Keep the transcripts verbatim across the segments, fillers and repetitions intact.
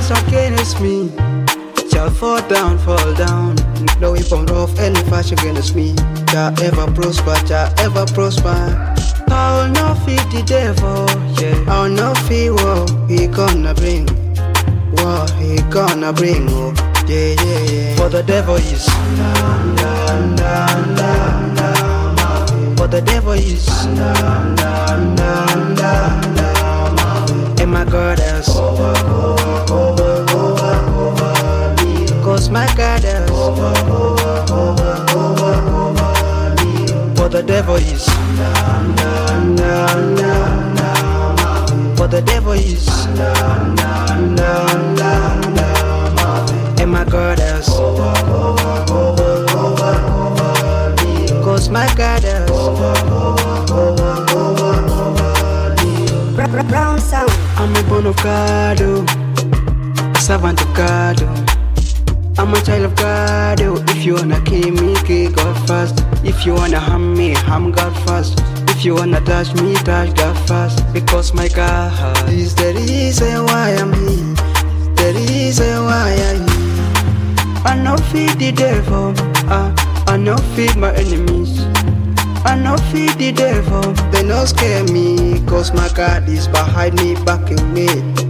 rise against me shall fall down, fall down. No weapon of any fashion against me shall ever prosper, shall ever prosper. I will not feed the devil, yeah. I will not feed war he gonna bring, war he gonna bring, oh, yeah, yeah, yeah. For the devil is down, down, down, down, down. For the devil is down, down, down, down, down. And my God has over, over, over, over, over me. Cause my God has over, over, over, over, over me. For the devil is down, down, down, down, down. For the devil is down, down, down, down, down. And my God has over, over, over, over, over me. Cause my God has over, over, over, over, over me. Brown sound. I'm a born of God, oh. A servant of God, oh. I'm a child of God, oh. If you wanna kill me, kill God first. If you wanna harm me, harm God first. If you wanna touch me, touch God first. Because my God is the reason why I'm here, the reason why I'm here. I no feed the devil, uh, I no feed my enemies. I no feed the devil, they no scare me. Cause my God is behind me, backing me.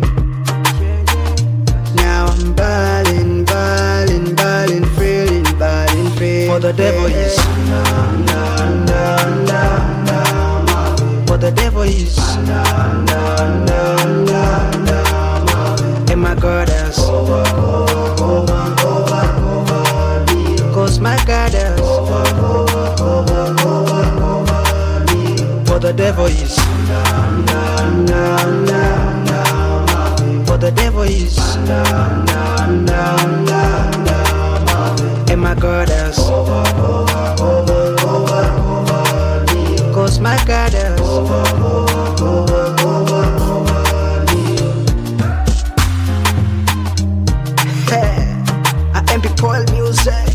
Now I'm balling, balling, balling, feeling, balling, feeling. For the devil is down, down, down, down, down. For the devil is down, down, down, down, down. And my God has over, over, over, over, over me. Cause my God has over, over, over, over, over me. For the devil is down, down, down, down, down. For the devil is down, down, down, down, down. And my God has over, over, over, over, over me. Cause my God has over, over, over, over, over me. Hey, I am Paul Music.